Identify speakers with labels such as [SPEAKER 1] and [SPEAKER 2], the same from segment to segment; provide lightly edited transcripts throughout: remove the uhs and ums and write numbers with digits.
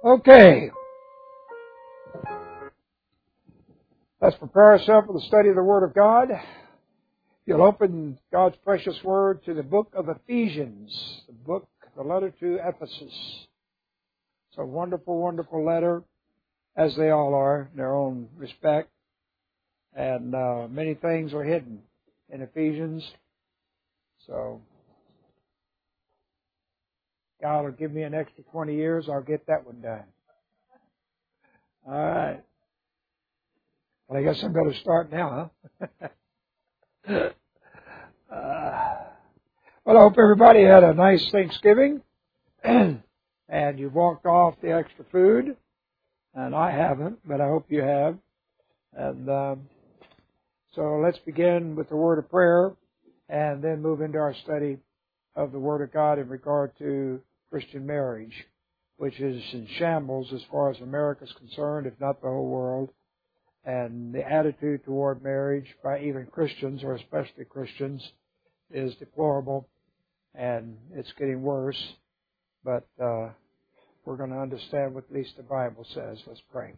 [SPEAKER 1] Okay. Let's prepare ourselves for the study of the Word of God. You'll open God's precious Word to the book of Ephesians, the letter to Ephesus. It's a wonderful, wonderful letter, as they all are in their own respect. And many things are hidden in Ephesians. So, God will give me an extra 20 years, I'll get that one done. All right. Well, I guess I'm going to start now, huh? Well, I hope everybody had a nice Thanksgiving, and you walked off the extra food, and I haven't, but I hope you have. And so let's begin with the word of prayer, and then move into our study of the Word of God in regard to Christian marriage, which is in shambles as far as America is concerned, if not the whole world. And the attitude toward marriage by even Christians, or especially Christians, is deplorable, and it's getting worse. But we're going to understand what at least the Bible says. Let's pray.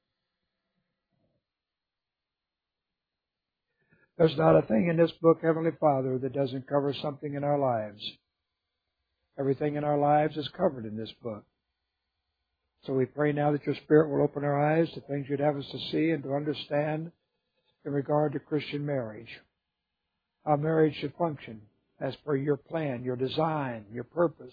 [SPEAKER 1] There's not a thing in this book, Heavenly Father, that doesn't cover something in our lives. Everything in our lives is covered in this book. So we pray now that your Spirit will open our eyes to things you'd have us to see and to understand in regard to Christian marriage. How marriage should function as per your plan, your design, your purpose,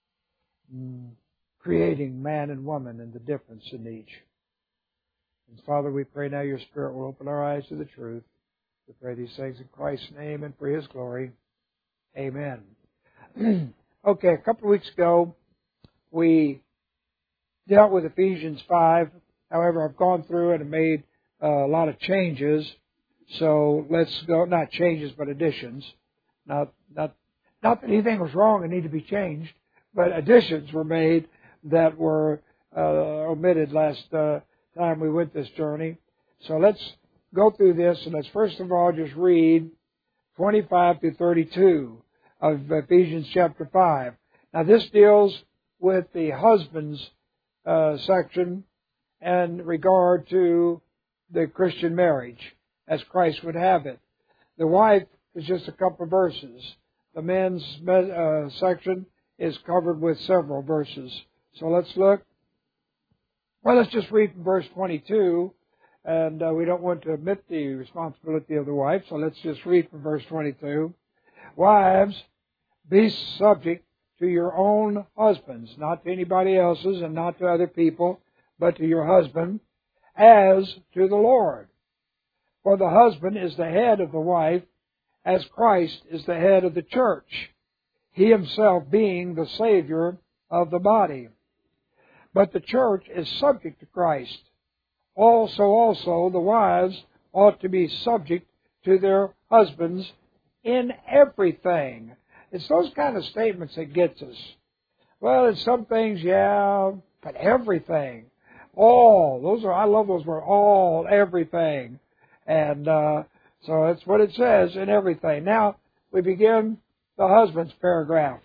[SPEAKER 1] creating man and woman and the difference in each. And Father, we pray now your Spirit will open our eyes to the truth. We pray these things in Christ's name and for His glory. Amen. Okay, a couple of weeks ago, we dealt with Ephesians 5. However, I've gone through it and made a lot of changes. So let's go, not changes, but additions. Not that anything was wrong and need to be changed, but additions were made that were omitted last time we went this journey. So let's go through this, and let's first of all just read 25 through 32 of Ephesians chapter 5. Now this deals with the husband's section in regard to the Christian marriage as Christ would have it. The wife is just a couple of verses. The men's section is covered with several verses. So let's look. Well, let's just read from verse 22, and we don't want to omit the responsibility of the wife, so let's just read from verse 22. Wives, be subject to your own husbands, not to anybody else's and not to other people, but to your husband, as to the Lord. For the husband is the head of the wife, as Christ is the head of the church, He Himself being the Savior of the body. But the church is subject to Christ. Also the wives ought to be subject to their husbands in everything. It's those kind of statements that gets us. Well, in some things, yeah, but everything. All. I love those words. All, everything. And so that's what it says, in everything. Now, we begin the husband's paragraph.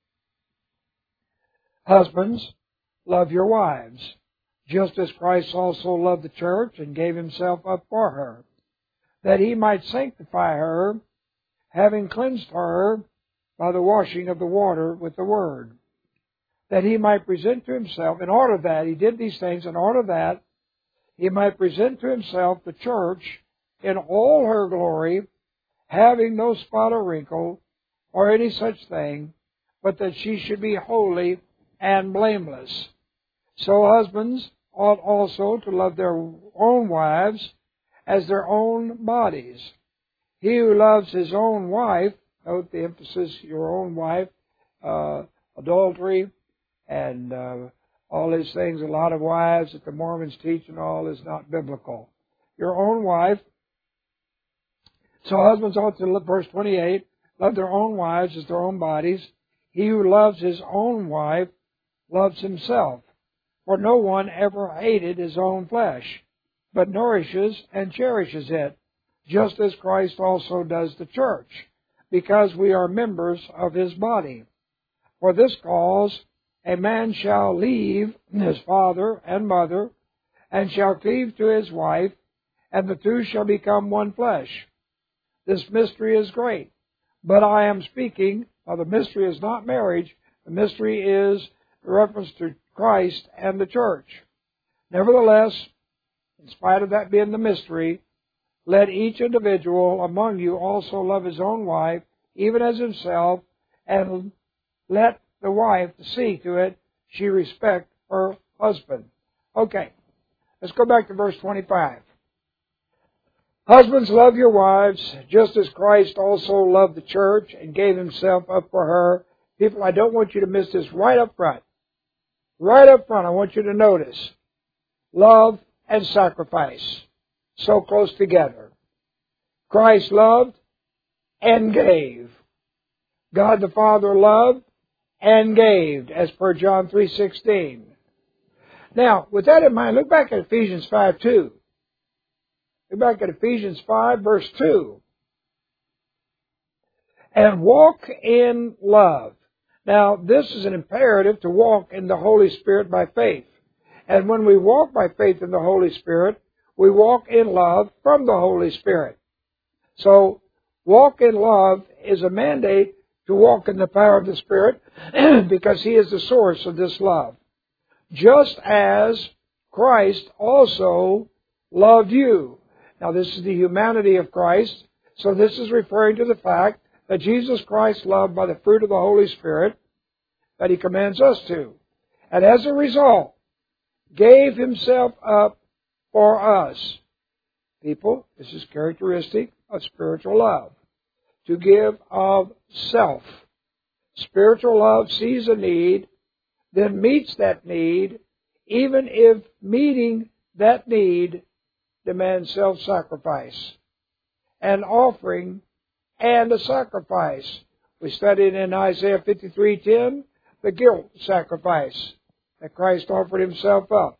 [SPEAKER 1] Husbands, love your wives, just as Christ also loved the church and gave Himself up for her, that He might sanctify her, having cleansed her by the washing of the water with the Word, that He might present to Himself, in order that He did these things, in order that He might present to Himself the church in all her glory, having no spot or wrinkle, or any such thing, but that she should be holy and blameless. So husbands ought also to love their own wives as their own bodies. He who loves his own wife, note the emphasis, your own wife, adultery, and all these things, a lot of wives that the Mormons teach and all is not biblical. Your own wife. So husbands ought to, verse 28, love their own wives as their own bodies. He who loves his own wife loves himself. For no one ever hated his own flesh, but nourishes and cherishes it, just as Christ also does the church, because we are members of His body. For this cause, a man shall leave his father and mother, and shall cleave to his wife, and the two shall become one flesh. This mystery is great. But I am speaking, the mystery is not marriage, the mystery is the reference to Christ and the church. Nevertheless, in spite of that being the mystery, let each individual among you also love his own wife, even as himself, and let the wife see to it she respect her husband. Okay, let's go back to verse 25. Husbands, love your wives, just as Christ also loved the church and gave himself up for her. People, I don't want you to miss this right up front. Right up front, I want you to notice love and sacrifice, so close together. Christ loved and gave. God the Father loved and gave, as per John 3:16. Now, with that in mind, look back at Ephesians 5:2. Look back at Ephesians 5, verse 2. And walk in love. Now, this is an imperative to walk in the Holy Spirit by faith. And when we walk by faith in the Holy Spirit, we walk in love from the Holy Spirit. So, walk in love is a mandate to walk in the power of the Spirit because He is the source of this love. Just as Christ also loved you. Now, this is the humanity of Christ, so this is referring to the fact that Jesus Christ loved by the fruit of the Holy Spirit that He commands us to. And as a result, gave Himself up for us. People, this is characteristic of spiritual love. To give of self. Spiritual love sees a need, then meets that need, even if meeting that need demands self-sacrifice, an offering and a sacrifice. We studied in Isaiah 53:10 the guilt sacrifice that Christ offered Himself up.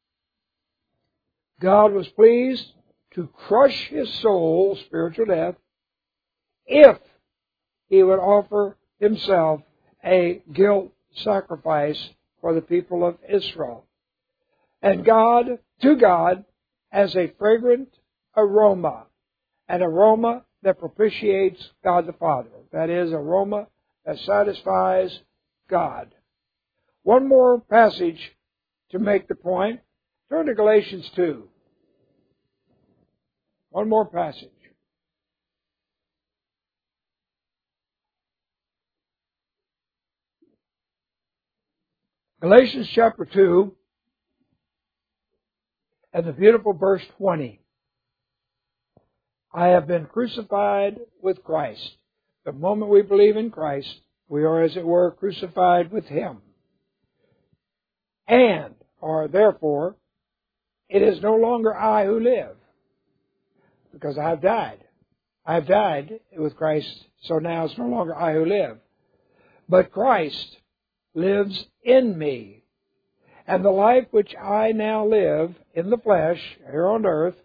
[SPEAKER 1] God was pleased to crush His soul, spiritual death, if He would offer Himself a guilt sacrifice for the people of Israel. And to God, as a fragrant aroma, an aroma that propitiates God the Father. That is, aroma that satisfies God. One more passage to make the point. Turn to Galatians 2. One more passage. Galatians chapter 2, and the beautiful verse 20. I have been crucified with Christ. The moment we believe in Christ, we are, as it were, crucified with Him. And, or therefore, it is no longer I who live, because I have died. I have died with Christ, so now it's no longer I who live. But Christ lives in me. And the life which I now live in the flesh, here on earth,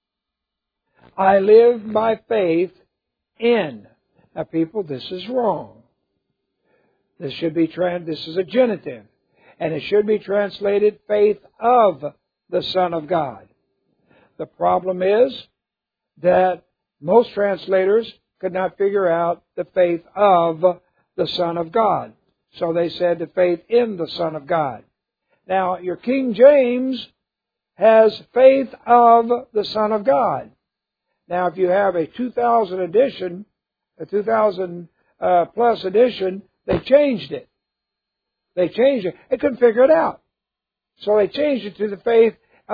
[SPEAKER 1] I live by faith in. Now, people, this is wrong. This is a genitive. And it should be translated faith of the Son of God. The problem is that most translators could not figure out the faith of the Son of God. So they said the faith in the Son of God. Now, your King James has faith of the Son of God. Now, if you have a 2000 edition, a 2000 plus edition, they changed it. They changed it. They couldn't figure it out. So they changed it to the faith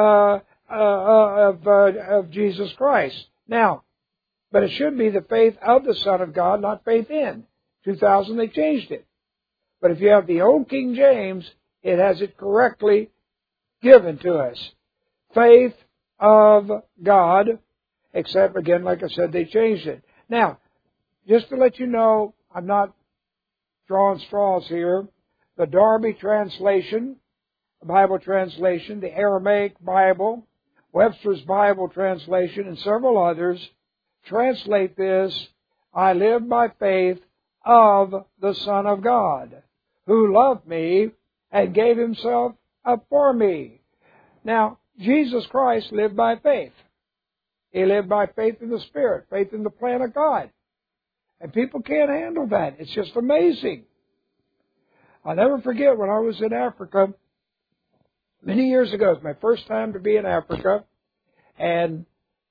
[SPEAKER 1] of Jesus Christ. Now, but it should be the faith of the Son of God, not faith in. 2000, they changed it. But if you have the old King James, it has it correctly given to us. Faith of God, except, again, like I said, they changed it. Now, just to let you know, I'm not drawing straws here. The Darby translation, the Bible translation, the Aramaic Bible, Webster's Bible translation, and several others translate this, I live by faith of the Son of God, who loved me and gave himself up for me. Now, Jesus Christ lived by faith. He lived by faith in the Spirit, faith in the plan of God. And people can't handle that. It's just amazing. I'll never forget when I was in Africa many years ago. It was my first time to be in Africa. And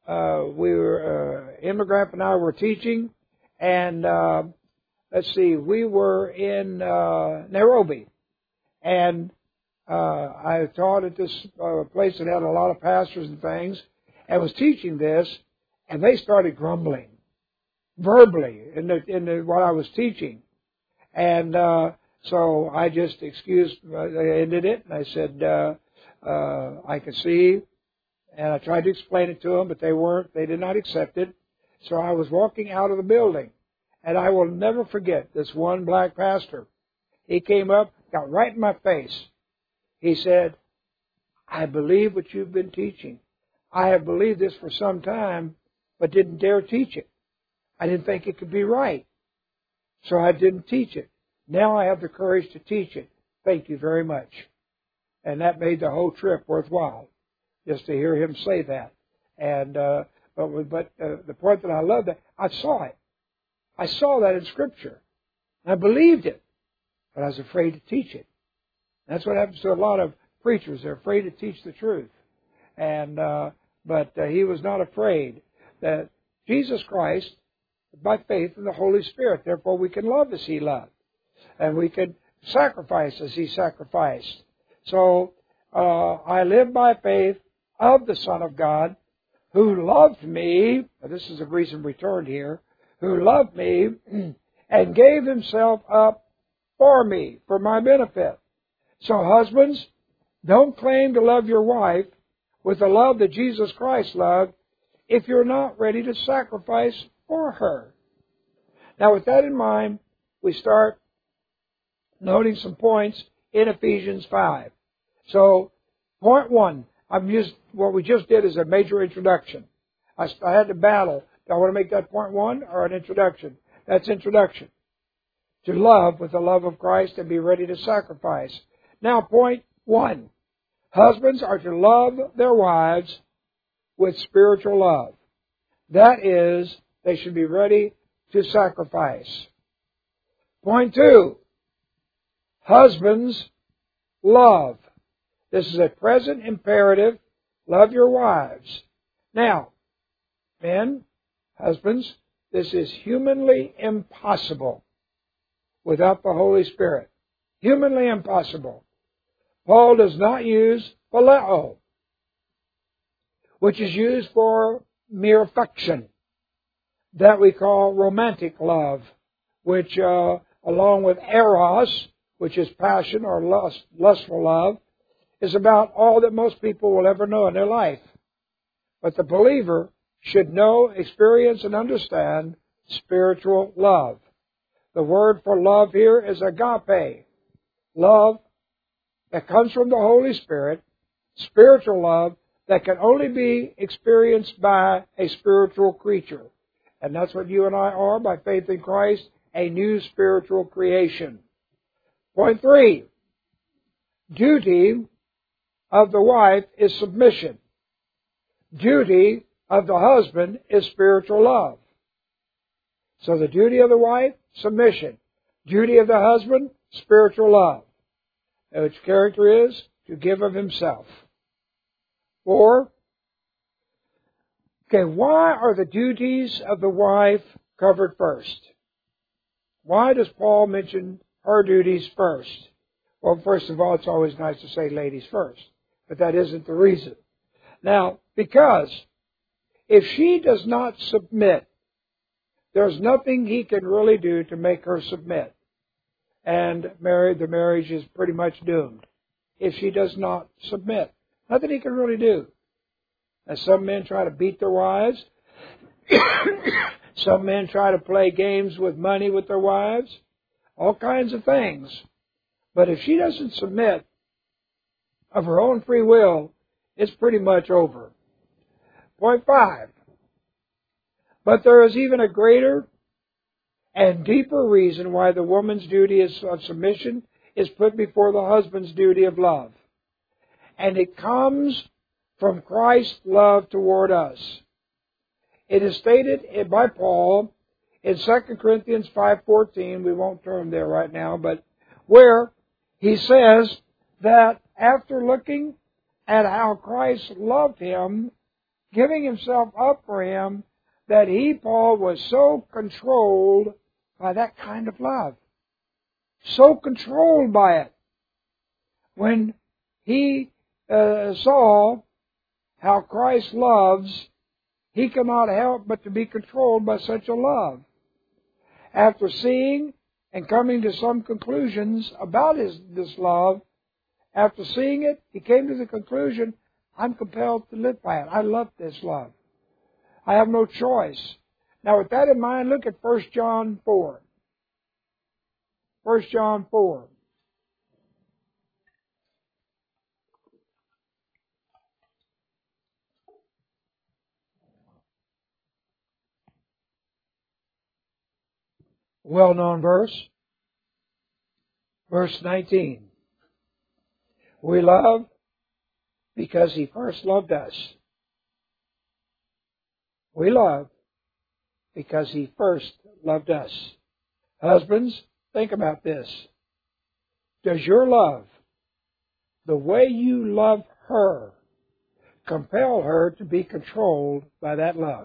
[SPEAKER 1] Immigrant and I were teaching. And we were in Nairobi. And I taught at this place that had a lot of pastors and things, and was teaching this, and they started grumbling verbally in what I was teaching. And so I just ended it, and I said, I could see, and I tried to explain it to them, but they did not accept it. So I was walking out of the building, and I will never forget this one black pastor. He came up, got right in my face. He said, I believe what you've been teaching. I have believed this for some time, but didn't dare teach it. I didn't think it could be right. So I didn't teach it. Now I have the courage to teach it. Thank you very much. And that made the whole trip worthwhile, just to hear him say that. And but the point that I love that, I saw it. I saw that in Scripture. I believed it, but I was afraid to teach it. That's what happens to a lot of preachers. They're afraid to teach the truth. And but he was not afraid. That Jesus Christ, by faith in the Holy Spirit, therefore we can love as He loved. And we can sacrifice as He sacrificed. So I live by faith of the Son of God, who loved me, this is the reason we turned here, who loved me and gave Himself up for me, for my benefit. So husbands, don't claim to love your wife with the love that Jesus Christ loved if you're not ready to sacrifice for her. Now with that in mind, we start noting some points in Ephesians 5. So, point 1, what we just did is a major introduction. I had to battle. Do I want to make that point 1 or an introduction? That's introduction. To love with the love of Christ and be ready to sacrifice. Now, point 1. Husbands are to love their wives with spiritual love. That is, they should be ready to sacrifice. Point 2. Husbands, love. This is a present imperative. Love your wives. Now, men, husbands, this is humanly impossible without the Holy Spirit. Humanly impossible. Paul does not use phileo, which is used for mere affection, that we call romantic love, which along with eros, which is passion or lustful love, is about all that most people will ever know in their life. But the believer should know, experience, and understand spiritual love. The word for love here is agape. Love that comes from the Holy Spirit, spiritual love that can only be experienced by a spiritual creature. And that's what you and I are by faith in Christ, a new spiritual creation. Point 3. Duty of the wife is submission. Duty of the husband is spiritual love. So the duty of the wife, submission. Duty of the husband, spiritual love. Its character is to give of himself. 4. Why are the duties of the wife covered first? Why does Paul mention her duties first? Well, first of all, it's always nice to say ladies first, but that isn't the reason. Now, because if she does not submit, there's nothing he can really do to make her submit. And the marriage is pretty much doomed if she does not submit. Nothing he can really do. As some men try to beat their wives, some men try to play games with money with their wives, all kinds of things. But if she doesn't submit of her own free will, it's pretty much over. Point 5. But there is even a greater and deeper reason why the woman's duty of submission is put before the husband's duty of love. And it comes from Christ's love toward us. It is stated by Paul in 2 Corinthians 5:14, we won't turn there right now, but where he says that after looking at how Christ loved him, giving himself up for him, that he, Paul, was so controlled by that kind of love. So controlled by it. When he saw how Christ loves, he cannot help but to be controlled by such a love. After seeing and coming to some conclusions about this love, after seeing it, he came to the conclusion, I'm compelled to live by it. I love this love. I have no choice. Now, with that in mind, look at 1 John 4. 1 John 4. Well-known verse. Verse 19. We love because He first loved us. We love because He first loved us. Husbands, think about this. Does your love, the way you love her, compel her to be controlled by that love?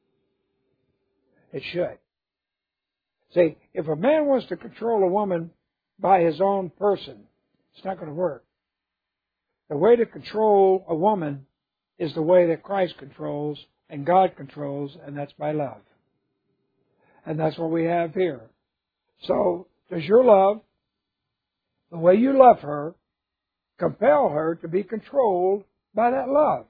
[SPEAKER 1] It should. See, if a man wants to control a woman by his own person, it's not going to work. The way to control a woman is the way that Christ controls and God controls, and that's by love. And that's what we have here. So, does your love, the way you love her, compel her to be controlled by that love?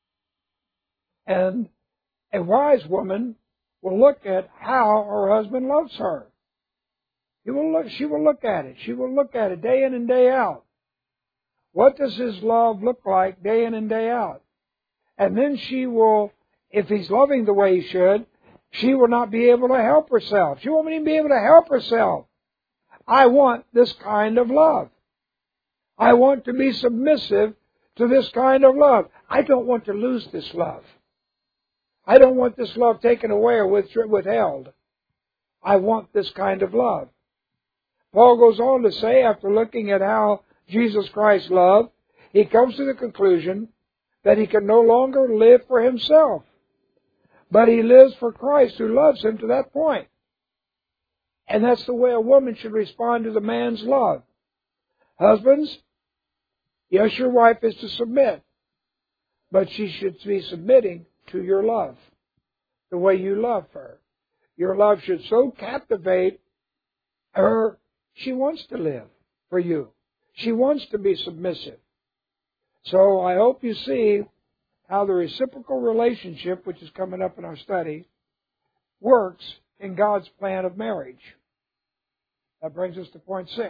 [SPEAKER 1] And a wise woman will look at how her husband loves her. She will look at it. She will look at it day in and day out. What does his love look like day in and day out? And then she will, if he's loving the way he should, she will not be able to help herself. She won't even be able to help herself. I want this kind of love. I want to be submissive to this kind of love. I don't want to lose this love. I don't want this love taken away or withheld. I want this kind of love. Paul goes on to say, after looking at how Jesus Christ loved, he comes to the conclusion that he can no longer live for himself, but he lives for Christ who loves him to that point. And that's the way a woman should respond to the man's love. Husbands, yes, your wife is to submit, but she should be submitting to your love, the way you love her. Your love should so captivate her, she wants to live for you. She wants to be submissive. So I hope you see how the reciprocal relationship, which is coming up in our study, works in God's plan of marriage. That brings us to point 6.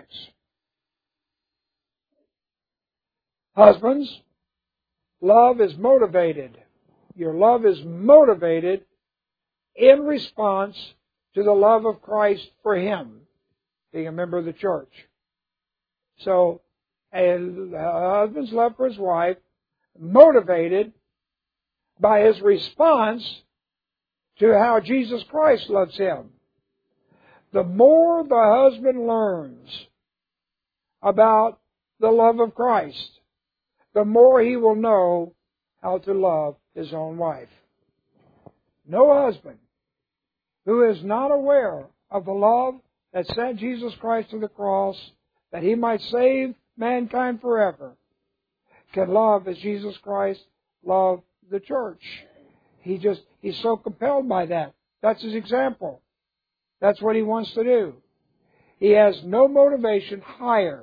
[SPEAKER 1] Husbands, love is motivated. Your love is motivated in response to the love of Christ for Him, being a member of the church. So, a husband's love for his wife, motivated by his response to how Jesus Christ loves him. The more the husband learns about the love of Christ, the more he will know how to love his own wife. No husband who is not aware of the love that sent Jesus Christ to the cross, that He might save mankind forever, can love as Jesus Christ loved the church. He's so compelled by that. That's His example. That's what He wants to do. He has no motivation higher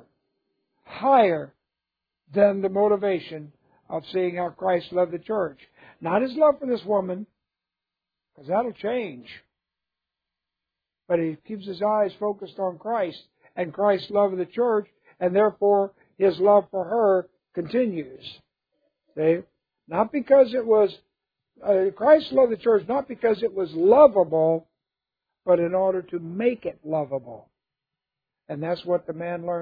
[SPEAKER 1] than the motivation of seeing how Christ loved the church. Not His love for this woman, because that'll change. But He keeps His eyes focused on Christ and Christ's love of the church, and therefore His love for her continues. See? Not because it was, Christ loved the church not because it was lovable, but in order to make it lovable. And that's what the man learns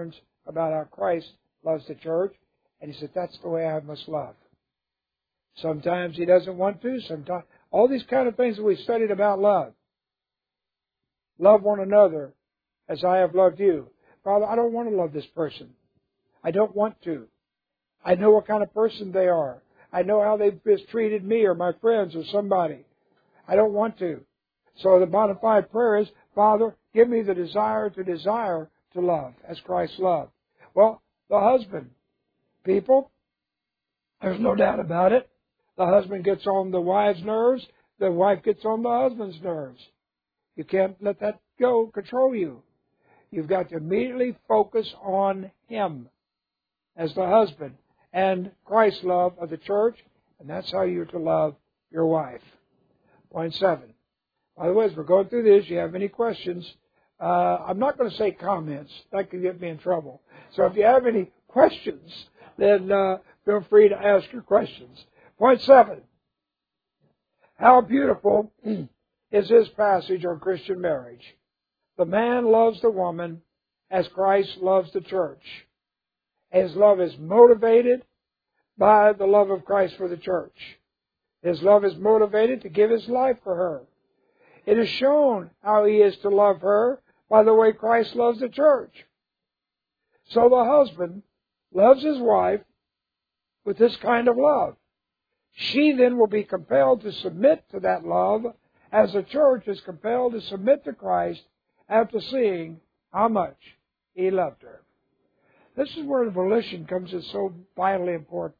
[SPEAKER 1] about how Christ loves the church, and he said, that's the way I must love. Sometimes he doesn't want to, sometimes. All these kind of things that we studied about love. Love one another as I have loved you. Father, I don't want to love this person. I don't want to. I know what kind of person they are. I know how they've mistreated me or my friends or somebody. I don't want to. So the bona fide prayer is, Father, give me the desire to love as Christ loved. Well, the husband, people, there's no doubt about it. The husband gets on the wife's nerves. The wife gets on the husband's nerves. You can't let that control you. You've got to immediately focus on him as the husband and Christ's love of the church, and that's how you're to love your wife. Point 7. By the way, as we're going through this, you have any questions, I'm not going to say comments. That could get me in trouble. So if you have any questions, then feel free to ask your questions. Point 7. How beautiful is this passage on Christian marriage. The man loves the woman as Christ loves the church. His love is motivated by the love of Christ for the church. His love is motivated to give his life for her. It is shown how he is to love her by the way Christ loves the church. So the husband loves his wife with this kind of love. She then will be compelled to submit to that love as the church is compelled to submit to Christ after seeing how much he loved her. This is where the volition comes in so vitally important.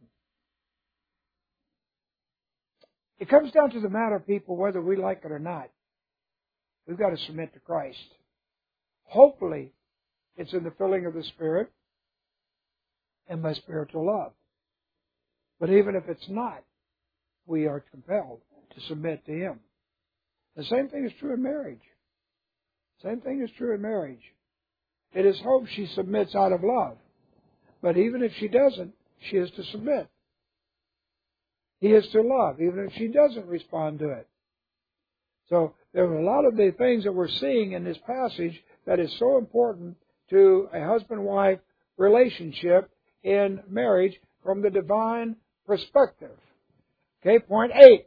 [SPEAKER 1] It comes down to the matter, people, whether we like it or not. We've got to submit to Christ. Hopefully, it's in the filling of the Spirit and by spiritual love. But even if it's not, we are compelled to submit to Him. The same thing is true in marriage. Same thing is true in marriage. It is hoped she submits out of love. But even if she doesn't, she is to submit. He is to love, even if she doesn't respond to it. So there are a lot of the things that we're seeing in this passage that is so important to a husband-wife relationship in marriage from the divine perspective. Okay, point 8.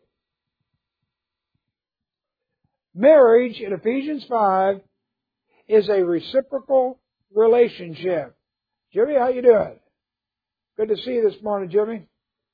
[SPEAKER 1] Marriage in Ephesians 5 is a reciprocal relationship. Jimmy, how you doing? Good to see you this morning, Jimmy.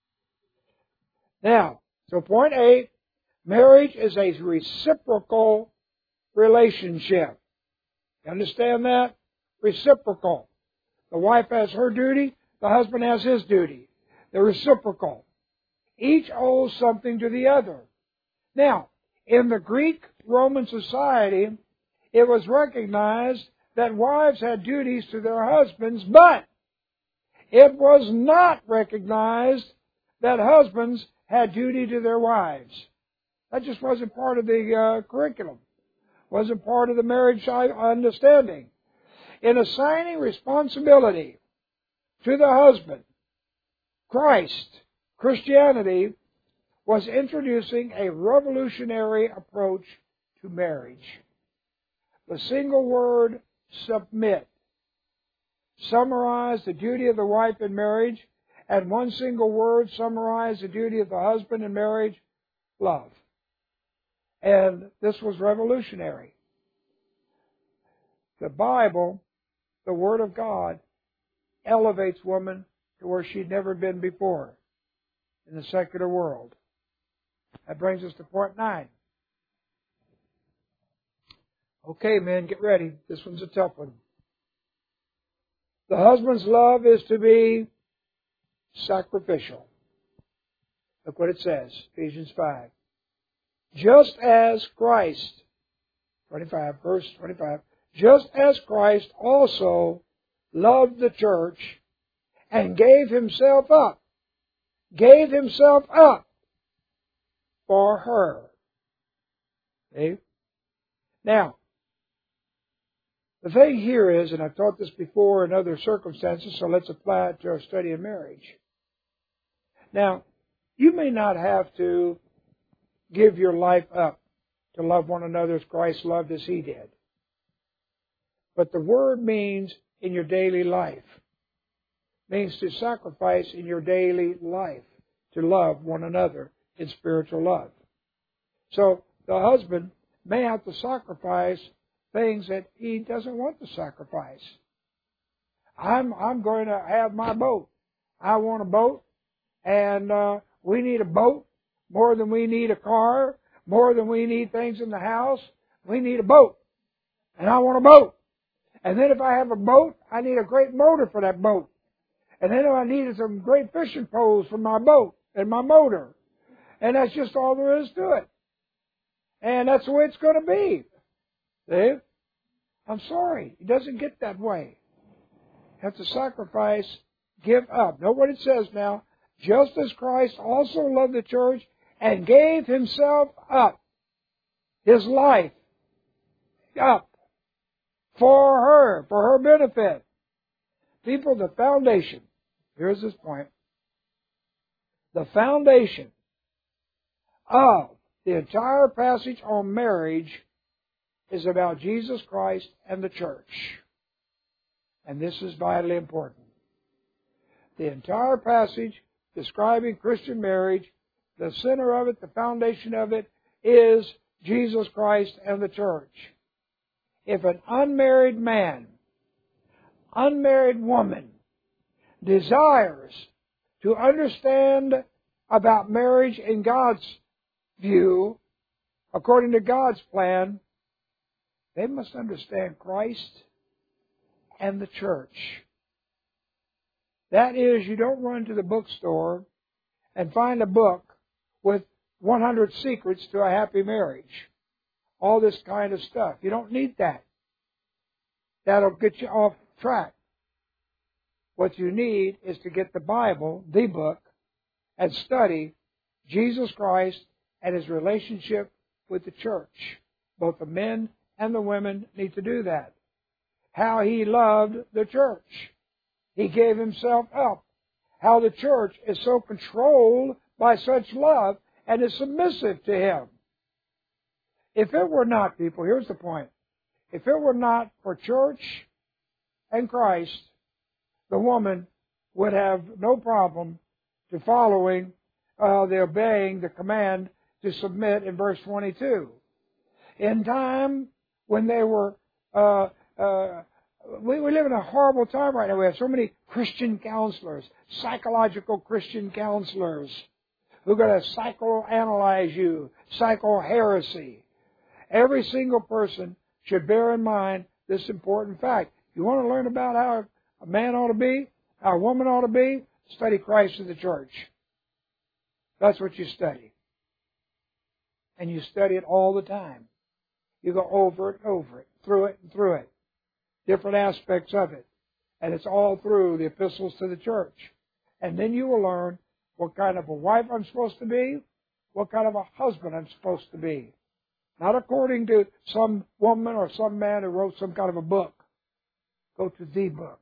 [SPEAKER 1] Now, so point 8, marriage is a reciprocal relationship. You understand that? Reciprocal. The wife has her duty, the husband has his duty. They're reciprocal. Each owes something to the other. Now, in the Greek Roman society, it was recognized that wives had duties to their husbands, but it was not recognized that husbands had duty to their wives. That just wasn't part of the curriculum. Wasn't part of the marriage understanding. In assigning responsibility to the husband, Christianity was introducing a revolutionary approach to marriage. The single word, submit, summarized the duty of the wife in marriage, and one single word summarized the duty of the husband in marriage, love. And this was revolutionary. The Bible, the Word of God, elevates woman to where she'd never been before in the secular world. That brings us to point 9. Okay, men, get ready. This one's a tough one. The husband's love is to be sacrificial. Look what it says, Ephesians 5. Just as Christ, 25, verse 25, just as Christ also loved the church and gave himself up for her. Okay? Now, the thing here is, and I've taught this before in other circumstances, so let's apply it to our study of marriage. Now, you may not have to give your life up to love one another as Christ loved as He did. But the word means in your daily life. Means to sacrifice in your daily life, to love one another in spiritual love. So the husband may have to sacrifice things that he doesn't want to sacrifice. I'm going to have my boat. I want a boat, and we need a boat more than we need a car, more than we need things in the house. We need a boat, and I want a boat. And then if I have a boat, I need a great motor for that boat. And then if I needed some great fishing poles for my boat and my motor. And that's just all there is to it. And that's the way it's going to be. See? I'm sorry. It doesn't get that way. You have to sacrifice, give up. Know what it says now. Just as Christ also loved the church and gave himself up, his life up, for her benefit. People, the foundation, here's this point, the foundation of the entire passage on marriage is about Jesus Christ and the church. And this is vitally important. The entire passage describing Christian marriage, the center of it, the foundation of it, is Jesus Christ and the church. If an unmarried man, unmarried woman desires to understand about marriage in God's view, according to God's plan, they must understand Christ and the church. That is, you don't run to the bookstore and find a book with 100 secrets to a happy marriage. All this kind of stuff. You don't need that. That'll get you off track. What you need is to get the Bible, the book, and study Jesus Christ and His relationship with the church. Both the men and the women need to do that. How He loved the church. He gave Himself up. How the church is so controlled by such love and is submissive to Him. If it were not, people, here's the point. If it were not for church and Christ, the woman would have no problem to following, obeying the command to submit in verse 22. In time when they were, we live in a horrible time right now. We have so many Christian counselors, psychological Christian counselors, who are going to psychoanalyze you, psycho-heresy. Every single person should bear in mind this important fact. You want to learn about how a man ought to be, how a woman ought to be, study Christ in the church. That's what you study. And you study it all the time. You go over it, through it, and through it. Different aspects of it. And it's all through the epistles to the church. And then you will learn what kind of a wife I'm supposed to be, what kind of a husband I'm supposed to be. Not according to some woman or some man who wrote some kind of a book. Go to the book.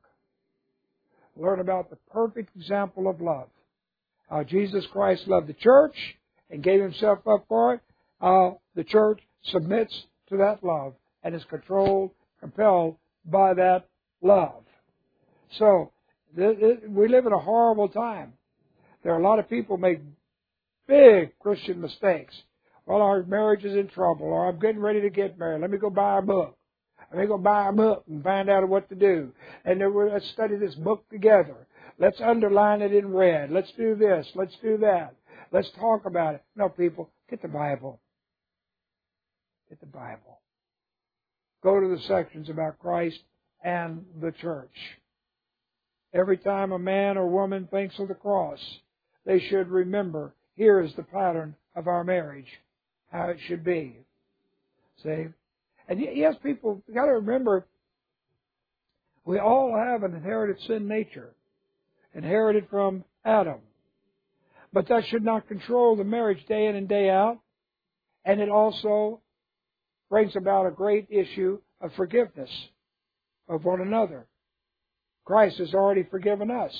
[SPEAKER 1] Learn about the perfect example of love. How Jesus Christ loved the church and gave Himself up for it. How the church submits to that love and is controlled, compelled by that love. So, we live in a horrible time. There are a lot of people who make big Christian mistakes. Well, our marriage is in trouble, or I'm getting ready to get married. Let me go buy a book. Let me go buy a book and find out what to do. And then let's study this book together. Let's underline it in red. Let's do this. Let's do that. Let's talk about it. No, people, get the Bible. Get the Bible. Go to the sections about Christ and the church. Every time a man or woman thinks of the cross, they should remember, here is the pattern of our marriage, how it should be. See? And yes, people, you've got to remember, we all have an inherited sin nature, inherited from Adam. But that should not control the marriage day in and day out. And it also brings about a great issue of forgiveness of one another. Christ has already forgiven us.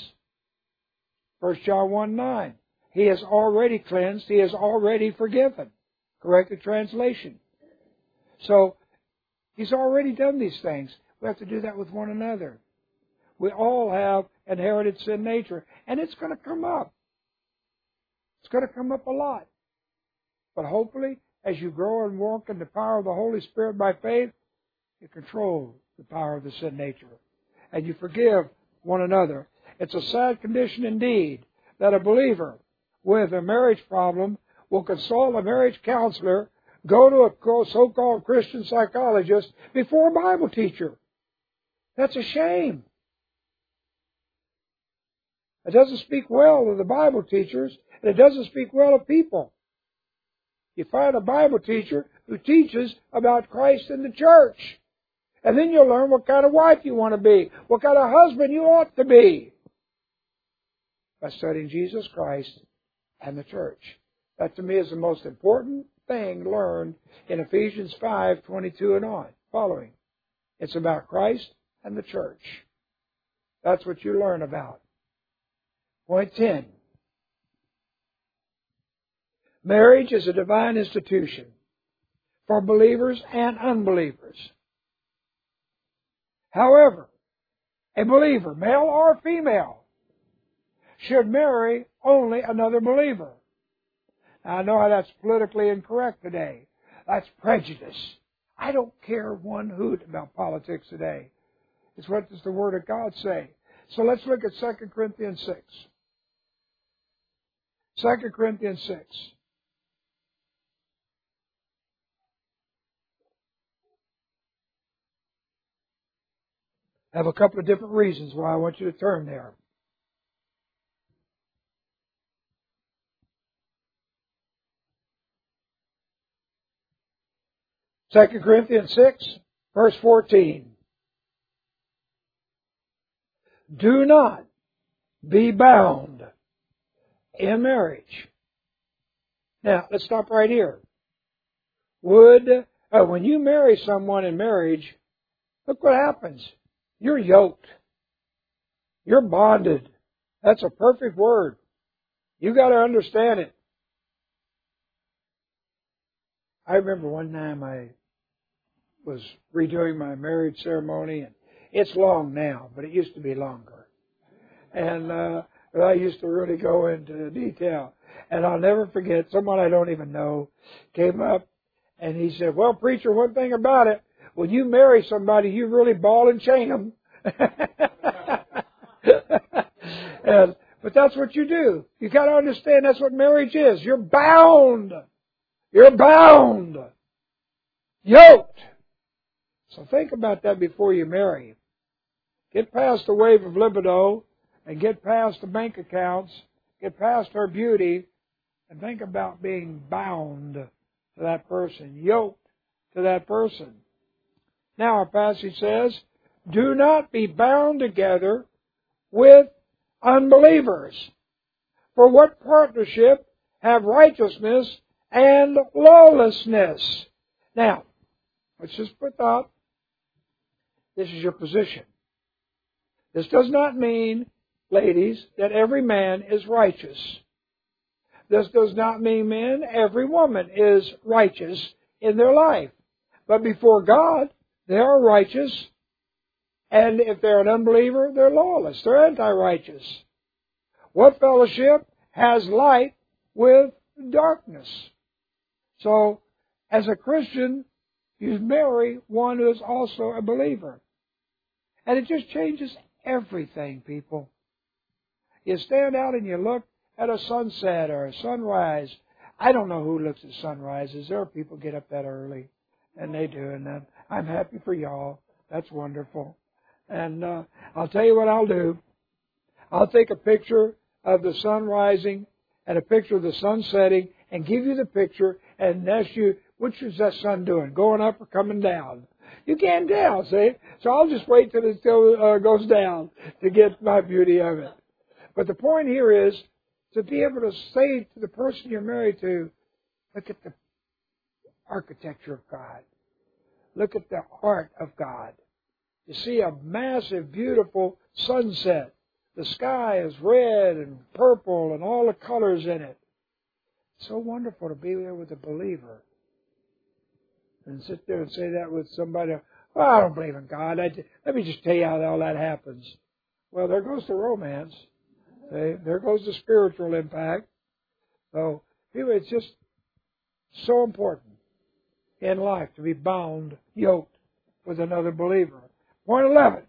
[SPEAKER 1] 1 John 1:9. He has already cleansed. He has already forgiven. Corrected translation. So, He's already done these things. We have to do that with one another. We all have inherited sin nature. And it's going to come up. It's going to come up a lot. But hopefully, as you grow and walk in the power of the Holy Spirit by faith, you control the power of the sin nature. And you forgive one another. It's a sad condition indeed that a believer with a marriage problem will consult a marriage counselor, go to a so-called Christian psychologist before a Bible teacher. That's a shame. It doesn't speak well of the Bible teachers, and it doesn't speak well of people. You find a Bible teacher who teaches about Christ and the church. And then you'll learn what kind of wife you want to be, what kind of husband you ought to be, by studying Jesus Christ and the church. That to me is the most important thing learned in Ephesians 5:22 and on, following. It's about Christ and the church. That's what you learn about. Point 10. Marriage is a divine institution for believers and unbelievers. However, a believer, male or female, should marry only another believer. Now, I know how that's politically incorrect today. That's prejudice. I don't care one hoot about politics today. It's what does the Word of God say. So let's look at 2 Corinthians 6. 2 Corinthians 6. I have a couple of different reasons why I want you to turn there. Second Corinthians 6, verse 14. Do not be bound in marriage. Now, let's stop right here. When you marry someone in marriage, look what happens. You're yoked. You're bonded. That's a perfect word. You got to understand it. I remember one time I was redoing my marriage ceremony, and it's long now, but it used to be longer. And I used to really go into detail. And I'll never forget, someone I don't even know came up, and he said, well, preacher, one thing about it, when you marry somebody, you really ball and chain them. But that's what you do. You got to understand that's what marriage is. You're bound. You're bound. Yoked. So think about that before you marry. Get past the wave of libido and get past the bank accounts. Get past her beauty and think about being bound to that person, yoked to that person. Now our passage says, do not be bound together with unbelievers. For what partnership have righteousness and lawlessness? Now, let's just put up, this is your position. This does not mean, ladies, that every man is righteous. This does not mean, men, every woman is righteous in their life. But before God, they are righteous. And if they're an unbeliever, they're lawless. They're anti-righteous. What fellowship has light with darkness? So, as a Christian, you marry one who is also a believer. And it just changes everything, people. You stand out and you look at a sunset or a sunrise. I don't know who looks at sunrises. There are people get up that early, and they do. And I'm happy for y'all. That's wonderful. And I'll tell you what I'll do. I'll take a picture of the sun rising and a picture of the sun setting and give you the picture and ask you, which is that sun doing, going up or coming down? You can't tell, see? So I'll just wait till it goes down to get my beauty of it. But the point here is to be able to say to the person you're married to, look at the architecture of God. Look at the art of God. You see a massive, beautiful sunset. The sky is red and purple and all the colors in it. It's so wonderful to be there with a believer. And sit there and say that with somebody, well, I don't believe in God. Let me just tell you how all that happens. Well, there goes the romance. See? There goes the spiritual impact. So, it's just so important in life to be bound, yoked with another believer. Point 11.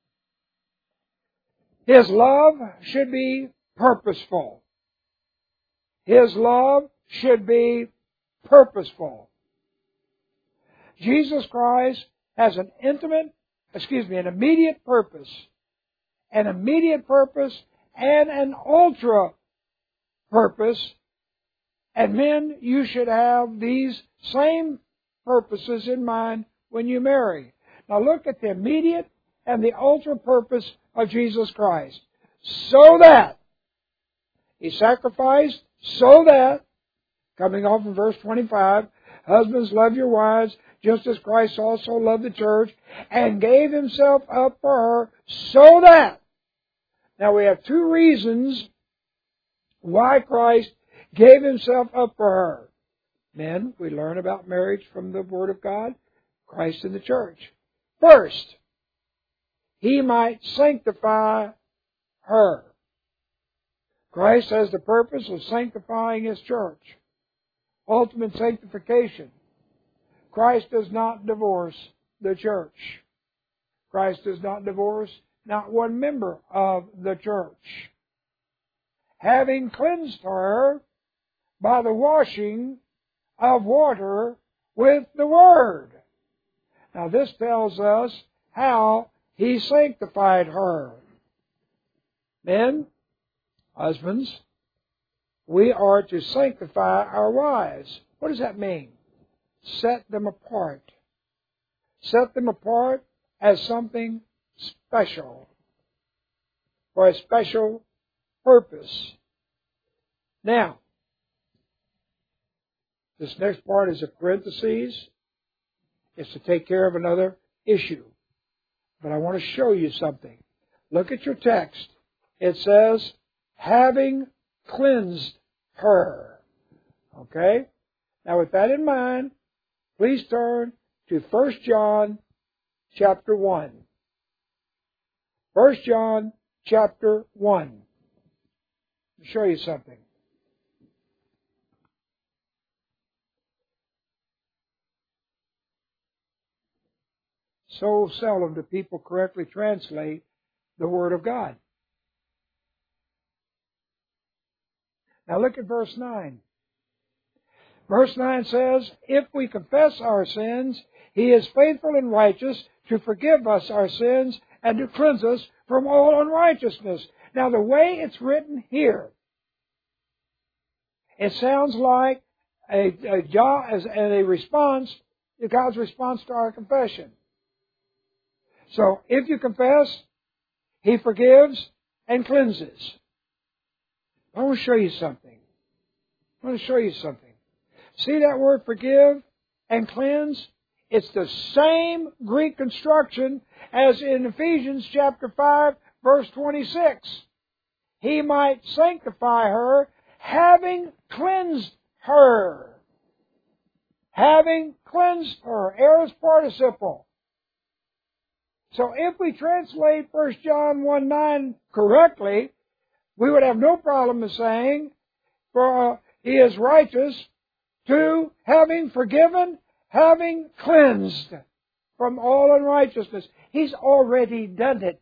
[SPEAKER 1] His love should be purposeful. His love should be purposeful. Jesus Christ has an immediate purpose. An immediate purpose and an ultra purpose. And men, you should have these same purposes in mind when you marry. Now look at the immediate and the ultra purpose of Jesus Christ. So that He sacrificed, so that, coming off of verse 25, husbands, love your wives, just as Christ also loved the church, and gave Himself up for her, so that. Now we have two reasons why Christ gave Himself up for her. Men, we learn about marriage from the Word of God, Christ and the church. First, He might sanctify her. Christ has the purpose of sanctifying His church. Ultimate sanctification. Christ does not divorce the church. Christ does not divorce not one member of the church. Having cleansed her by the washing of water with the Word. Now this tells us how He sanctified her. Men, husbands, we are to sanctify our wives. What does that mean? Set them apart. Set them apart as something special. For a special purpose. Now, this next part is a parenthesis. It's to take care of another issue. But I want to show you something. Look at your text. It says, having cleansed her. Okay? Now with that in mind, please turn to 1 John chapter 1. 1 John chapter 1. Let me show you something. So seldom do people correctly translate the Word of God. Now look at verse 9. Verse 9 says, if we confess our sins, He is faithful and righteous to forgive us our sins and to cleanse us from all unrighteousness. Now the way it's written here, it sounds like a response, God's response to our confession. So, if you confess, He forgives and cleanses. I want to show you something. See that word forgive and cleanse? It's the same Greek construction as in Ephesians chapter 5, verse 26. He might sanctify her, having cleansed her. Having cleansed her. Aorist participle. So if we translate 1 John 1:9 correctly, we would have no problem in saying, for He is righteous to having forgiven, having cleansed from all unrighteousness. He's already done it.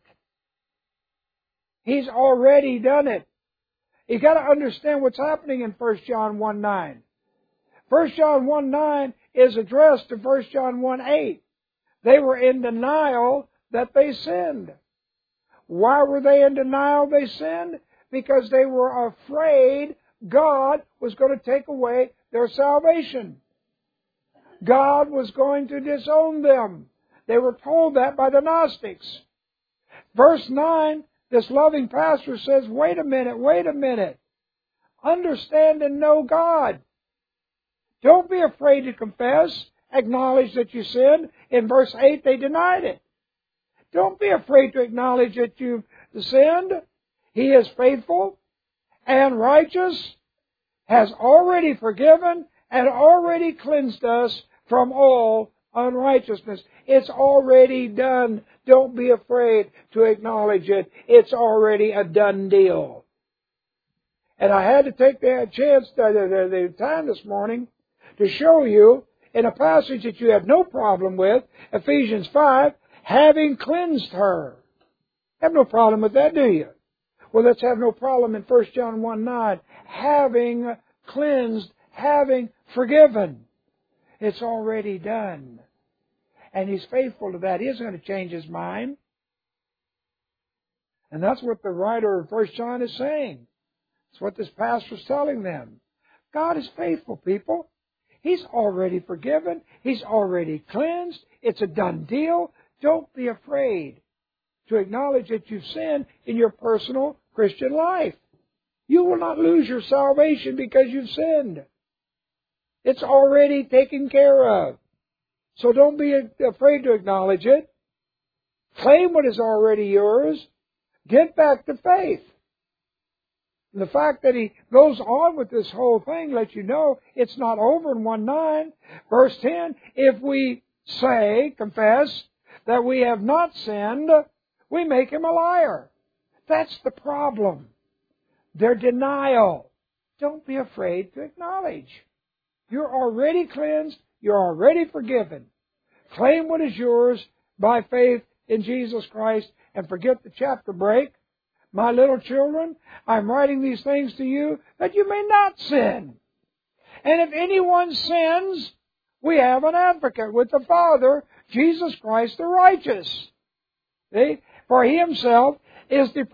[SPEAKER 1] He's already done it. You've got to understand what's happening in 1 John 1:9. 1 John 1:9 is addressed to 1 John 1:8. They were in denial that they sinned. Why were they in denial they sinned? Because they were afraid God was going to take away their salvation. God was going to disown them. They were told that by the Gnostics. Verse 9, this loving pastor says, wait a minute. Understand and know God. Don't be afraid to confess. Acknowledge that you sinned. In verse 8, they denied it. Don't be afraid to acknowledge that you've sinned. He is faithful and righteous, has already forgiven and already cleansed us from all unrighteousness. It's already done. Don't be afraid to acknowledge it. It's already a done deal. And I had to take the chance, the time this morning to show you in a passage that you have no problem with, Ephesians 5, having cleansed her. Have no problem with that, do you? Well, let's have no problem in 1 John 1:9. Having cleansed, having forgiven. It's already done. And He's faithful to that. He isn't going to change His mind. And that's what the writer of 1 John is saying. It's what this pastor is telling them. God is faithful, people. He's already forgiven. He's already cleansed. It's a done deal. Don't be afraid to acknowledge that you've sinned in your personal Christian life. You will not lose your salvation because you've sinned. It's already taken care of. So don't be afraid to acknowledge it. Claim what is already yours. Get back to faith. And the fact that he goes on with this whole thing lets you know it's not over in 1:9. Verse 10, if we say, confess, that we have not sinned, we make him a liar. That's the problem. Their denial. Don't be afraid to acknowledge. You're already cleansed. You're already forgiven. Claim what is yours by faith in Jesus Christ and forget the chapter break. My little children, I'm writing these things to you that you may not sin. And if anyone sins, we have an advocate with the Father, Jesus Christ the righteous. See? For He Himself is the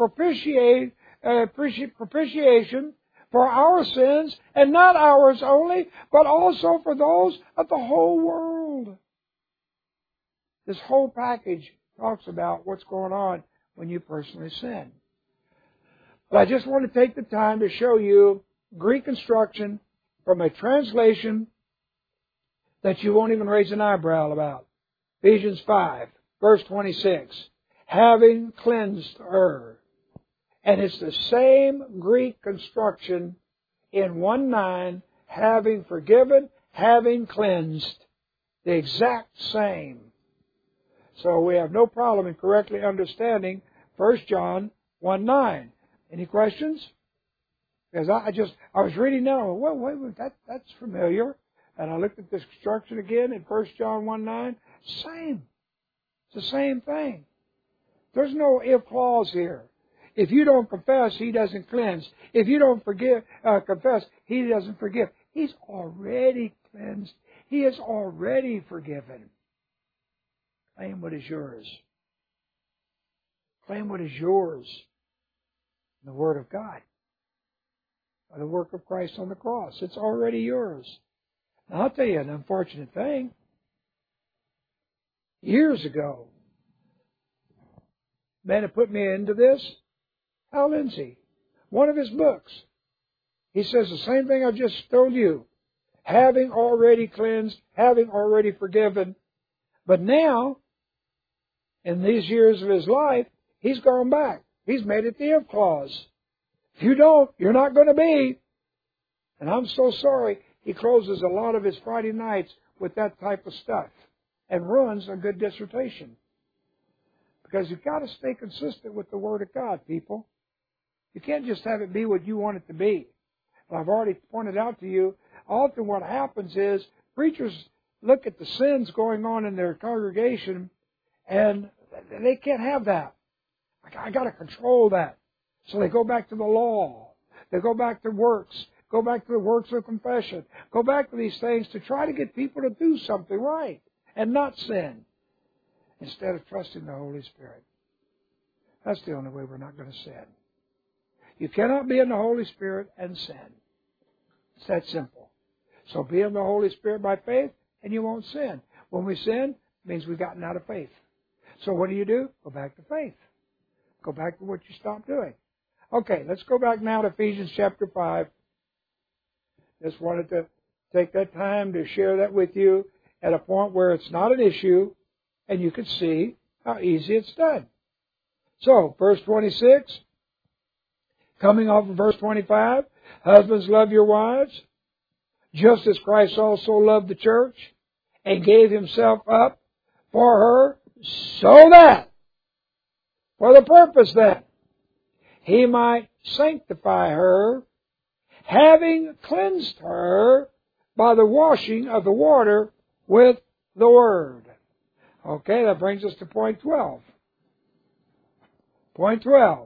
[SPEAKER 1] propitiation for our sins, and not ours only, but also for those of the whole world. This whole package talks about what's going on when you personally sin. But I just want to take the time to show you Greek instruction from a translation that you won't even raise an eyebrow about. Ephesians 5, verse 26. Having cleansed her. And it's the same Greek construction in 1:9, having forgiven, having cleansed. The exact same. So we have no problem in correctly understanding 1 John 1:9. Any questions? Because I was reading now, wait, that's familiar. And I looked at this construction again in 1 John 1:9. Same. It's the same thing. There's no if clause here. If you don't confess, He doesn't cleanse. If you don't confess, He doesn't forgive. He's already cleansed. He is already forgiven. Claim what is yours. Claim what is yours. The Word of God. By the work of Christ on the cross. It's already yours. Now, I'll tell you an unfortunate thing. Years ago, a man had put me into this. Hal Lindsey. One of his books. He says the same thing I just told you. Having already cleansed, having already forgiven. But now, in these years of his life, he's gone back. He's made it the if clause. If you don't, you're not going to be. And I'm so sorry. He closes a lot of his Friday nights with that type of stuff and ruins a good dissertation. Because you've got to stay consistent with the Word of God, people. You can't just have it be what you want it to be. I've already pointed out to you, often what happens is preachers look at the sins going on in their congregation and they can't have that. I got to control that. So they go back to the law. They go back to works. Go back to the works of confession. Go back to these things to try to get people to do something right and not sin instead of trusting the Holy Spirit. That's the only way we're not going to sin. You cannot be in the Holy Spirit and sin. It's that simple. So be in the Holy Spirit by faith and you won't sin. When we sin, it means we've gotten out of faith. So what do? Go back to faith. Go back to what you stopped doing. Okay, let's go back now to Ephesians chapter 5. Just wanted to take that time to share that with you at a point where it's not an issue and you can see how easy it's done. So, verse 26, coming off of verse 25, husbands, love your wives, just as Christ also loved the church and gave himself up for her, so that, for the purpose that he might sanctify her, having cleansed her by the washing of the water with the Word. Okay, that brings us to point 12. Point 12.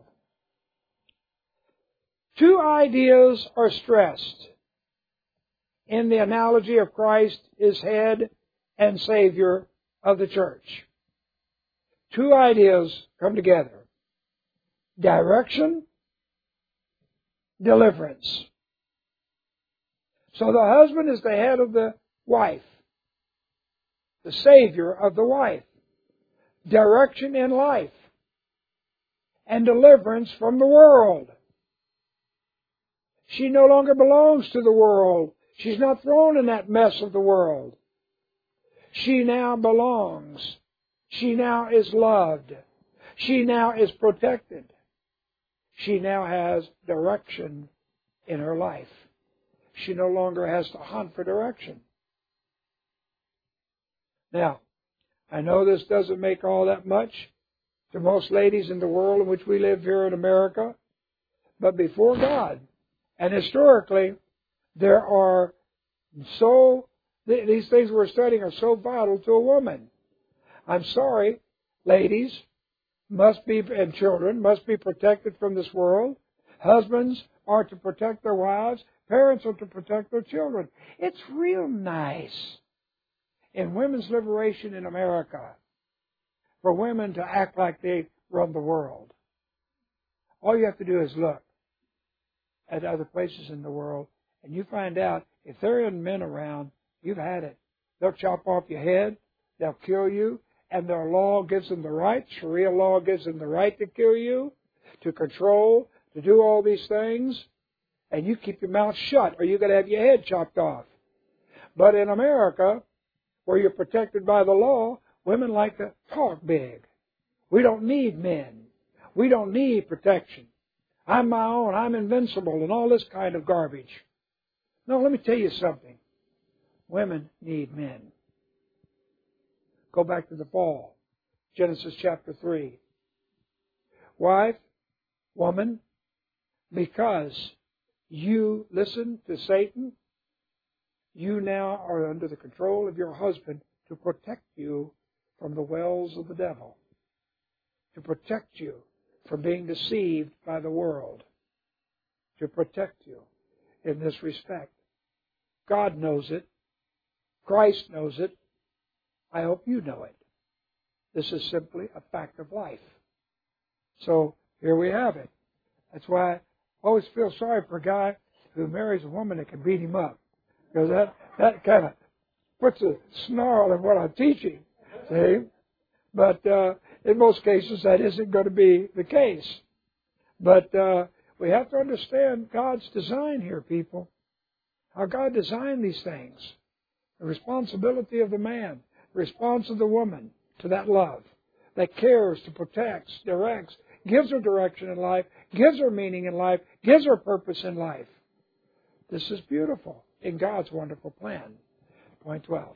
[SPEAKER 1] Two ideas are stressed in the analogy of Christ as head and Savior of the church. Two ideas come together. Direction, deliverance. So the husband is the head of the wife, the Savior of the wife. Direction in life, and deliverance from the world. She no longer belongs to the world. She's not thrown in that mess of the world. She now belongs. She now is loved. She now is protected. She now has direction in her life. She no longer has to hunt for direction. Now, I know this doesn't make all that much to most ladies in the world in which we live here in America, but before God, and historically, there are these things we're studying are so vital to a woman. I'm sorry, ladies and children must be protected from this world. Husbands are to protect their wives. Parents are to protect their children. It's real nice in women's liberation in America for women to act like they run the world. All you have to do is look at other places in the world, and you find out if there aren't men around, you've had it. They'll chop off your head, they'll kill you, and their law gives them the right. Sharia law gives them the right to kill you, to control, to do all these things, and you keep your mouth shut, or you're going to have your head chopped off. But in America, where you're protected by the law, women like to talk big. We don't need men. We don't need protection. I'm my own. I'm invincible and all this kind of garbage. No, let me tell you something. Women need men. Go back to the fall. Genesis chapter 3. Wife, woman, because you listen to Satan, you now are under the control of your husband to protect you from the wells of the devil, to protect you from being deceived by the world, to protect you in this respect. God knows it. Christ knows it. I hope you know it. This is simply a fact of life. So here we have it. That's why I always feel sorry for a guy who marries a woman that can beat him up, because that kind of puts a snarl in what I'm teaching. See? But in most cases, that isn't going to be the case. But we have to understand God's design here, people. How God designed these things. The responsibility of the man, the response of the woman to that love, that cares, to protects, directs, gives her direction in life, gives her meaning in life, gives her purpose in life. This is beautiful in God's wonderful plan. Point 12.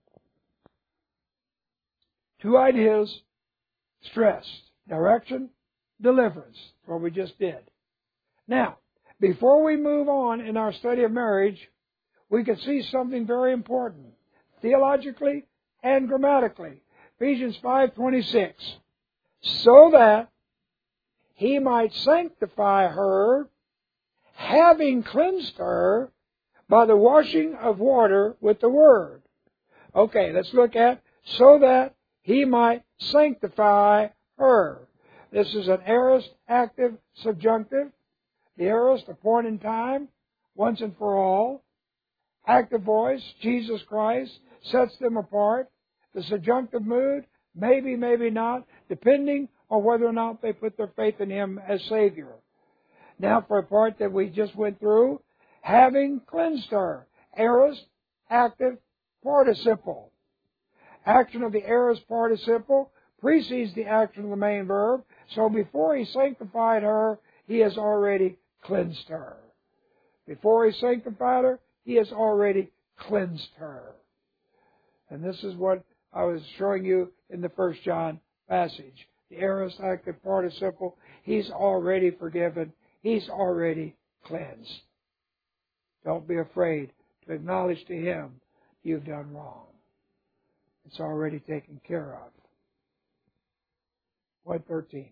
[SPEAKER 1] Two ideas stressed. Direction, deliverance. What we just did. Now, before we move on in our study of marriage, we can see something very important, theologically and grammatically. Ephesians 5:26. So that he might sanctify her, having cleansed her by the washing of water with the Word. Okay, let's look at so that he might sanctify her. This is an aorist active subjunctive. The aorist, a point in time, once and for all. Active voice, Jesus Christ, sets them apart. The subjunctive mood, maybe, maybe not, depending on whether or not they put their faith in Him as Savior. Now for a part that we just went through, having cleansed her. Aorist, active, participle. Action of the aorist participle precedes the action of the main verb, so before He sanctified her, He has already cleansed her. Before He sanctified her, He has already cleansed her. And this is what I was showing you in the 1 John passage. The aorist active participle, he's already forgiven. He's already cleansed. Don't be afraid to acknowledge to him you've done wrong. It's already taken care of. Point 13.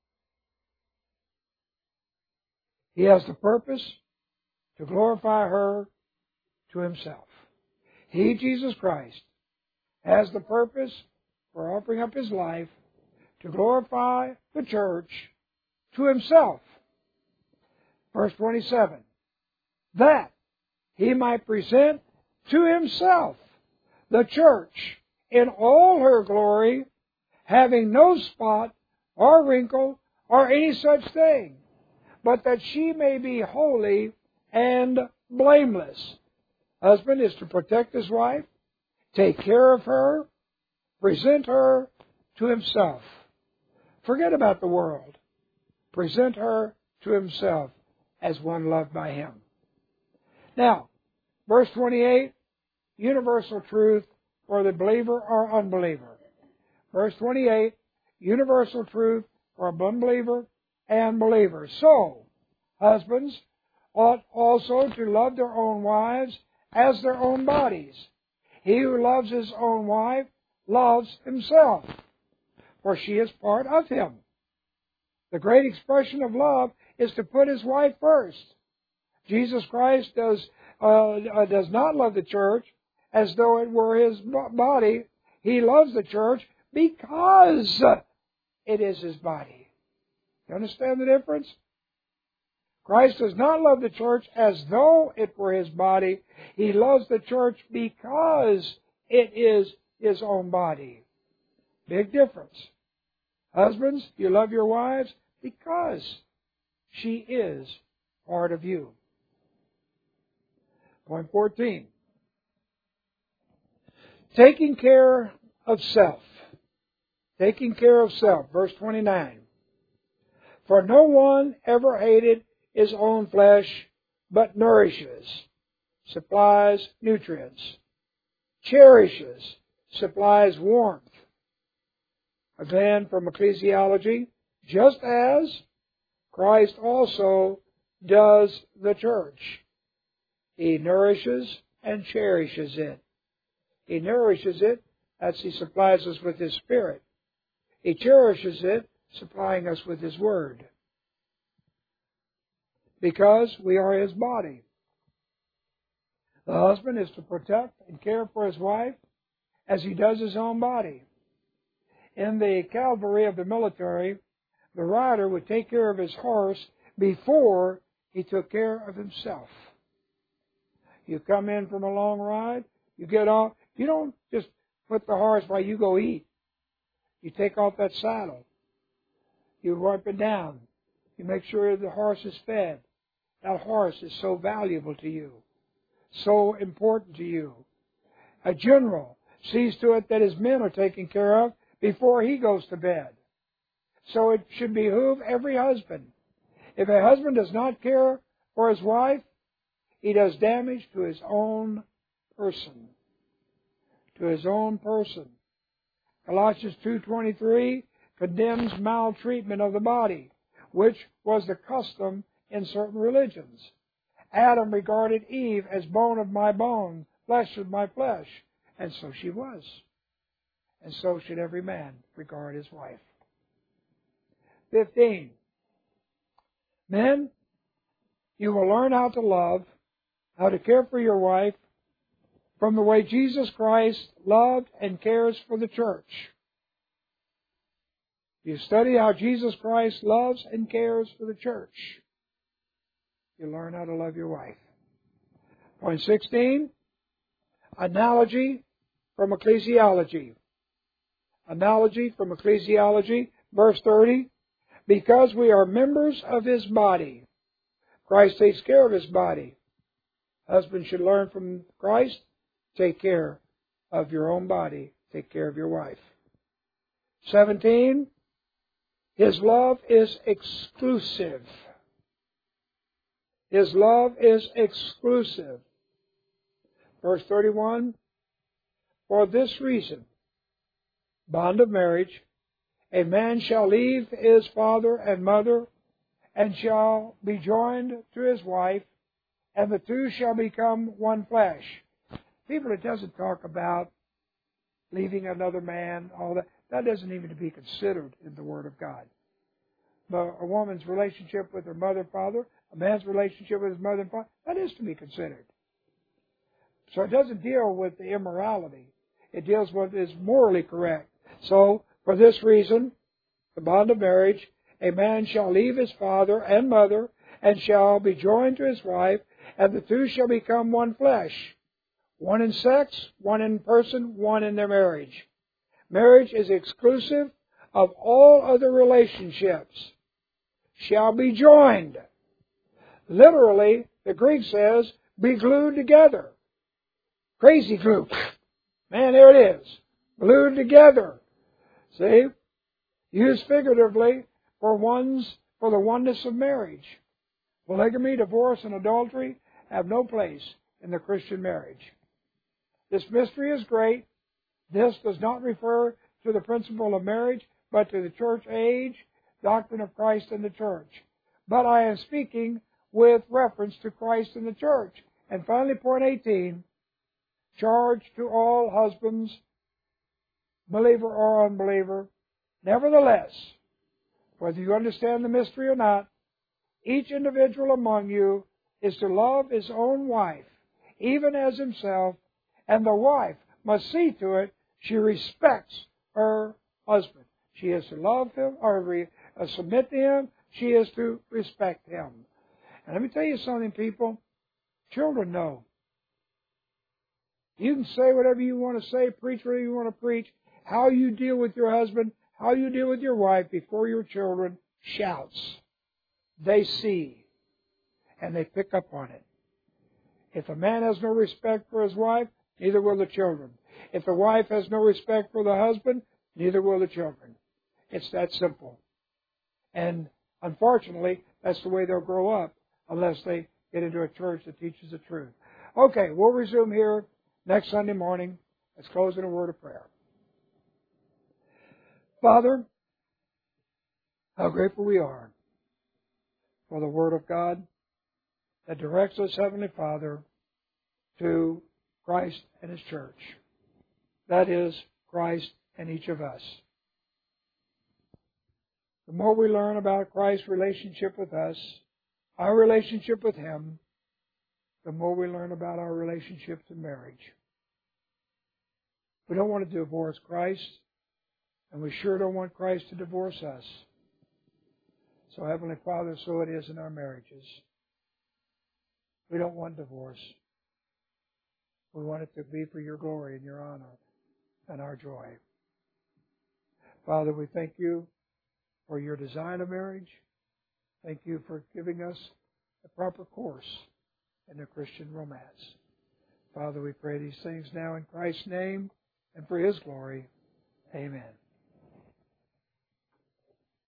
[SPEAKER 1] He has the purpose to glorify her to himself. He, Jesus Christ, has the purpose for offering up his life to glorify the church to himself. Verse 27. That he might present to himself the church in all her glory, having no spot or wrinkle or any such thing, but that she may be holy and blameless. Husband is to protect his wife, take care of her, present her to himself. Forget about the world. Present her to himself as one loved by him. Now, verse 28, universal truth for the believer or unbeliever. Verse 28, universal truth for unbeliever and believer. So, husbands ought also to love their own wives as their own bodies. He who loves his own wife loves himself, for she is part of him. The great expression of love is to put his wife first. Jesus Christ does not love the church as though it were his body. He loves the church because it is his body. You understand the difference? Christ does not love the church as though it were his body. He loves the church because it is his own body. Big difference. Husbands, you love your wives because she is part of you. Point 14. Taking care of self. Taking care of self. Verse 29. For no one ever hated his own flesh, but nourishes, supplies nutrients, cherishes, supplies warmth. Again, from ecclesiology, just as Christ also does the church. He nourishes and cherishes it. He nourishes it as he supplies us with his Spirit. He cherishes it, supplying us with his Word. Because we are his body. The husband is to protect and care for his wife as he does his own body. In the cavalry of the military, the rider would take care of his horse before he took care of himself. You come in from a long ride, you get off, you don't just put the horse while you go eat. You take off that saddle. You wipe it down. You make sure the horse is fed. That horse is so valuable to you, so important to you. A general sees to it that his men are taken care of before he goes to bed. So it should behoove every husband. If a husband does not care for his wife, he does damage to his own person. To his own person. Colossians 2:23 condemns maltreatment of the body, which was the custom in certain religions. Adam regarded Eve as bone of my bone, flesh of my flesh, and so she was. And so should every man regard his wife. 15. Men, you will learn how to love, how to care for your wife, from the way Jesus Christ loved and cares for the church. You study how Jesus Christ loves and cares for the church. You learn how to love your wife. Point 16, analogy from ecclesiology. Analogy from ecclesiology, verse 30, because we are members of his body. Christ takes care of his body. Husbands should learn from Christ. Take care of your own body. Take care of your wife. 17, his love is exclusive. His love is exclusive. Verse 31, For this reason, bond of marriage, a man shall leave his father and mother, and shall be joined to his wife, and the two shall become one flesh. People, it doesn't talk about leaving another man, all that. That doesn't even to be considered in the Word of God. But a woman's relationship with her mother and father, a man's relationship with his mother and father, that is to be considered. So it doesn't deal with the immorality. It deals with what is morally correct. So, for this reason, the bond of marriage, a man shall leave his father and mother, and shall be joined to his wife, and the two shall become one flesh. One in sex, one in person, one in their marriage. Marriage is exclusive of all other relationships. Shall be joined. Literally, the Greek says, be glued together. Crazy glue. Man, there it is. Glued together. See? Used figuratively for the oneness of marriage. Polygamy, divorce, and adultery have no place in the Christian marriage. This mystery is great. This does not refer to the principle of marriage, but to the church age, doctrine of Christ and the church. But I am speaking with reference to Christ and the church. And finally, point 18, charge to all husbands, believer or unbeliever. Nevertheless, whether you understand the mystery or not, each individual among you is to love his own wife, even as himself, and the wife must see to it she respects her husband. She is to love him or submit to him. She is to respect him. And let me tell you something, people. Children know. You can say whatever you want to say, preach whatever you want to preach. How you deal with your husband, how you deal with your wife before your children shouts. They see, and they pick up on it. If a man has no respect for his wife, neither will the children. If the wife has no respect for the husband, neither will the children. It's that simple. And unfortunately, that's the way they'll grow up unless they get into a church that teaches the truth. Okay, we'll resume here next Sunday morning. Let's close in a word of prayer. Father, how grateful we are for the Word of God that directs us, Heavenly Father, to Christ and His church. That is, Christ and each of us. The more we learn about Christ's relationship with us, our relationship with Him, the more we learn about our relationships in marriage. We don't want to divorce Christ, and we sure don't want Christ to divorce us. So, Heavenly Father, so it is in our marriages. We don't want divorce. We want it to be for your glory and your honor and our joy. Father, we thank you for your design of marriage. Thank you for giving us the proper course in the Christian romance. Father, we pray these things now in Christ's name and for His glory. Amen.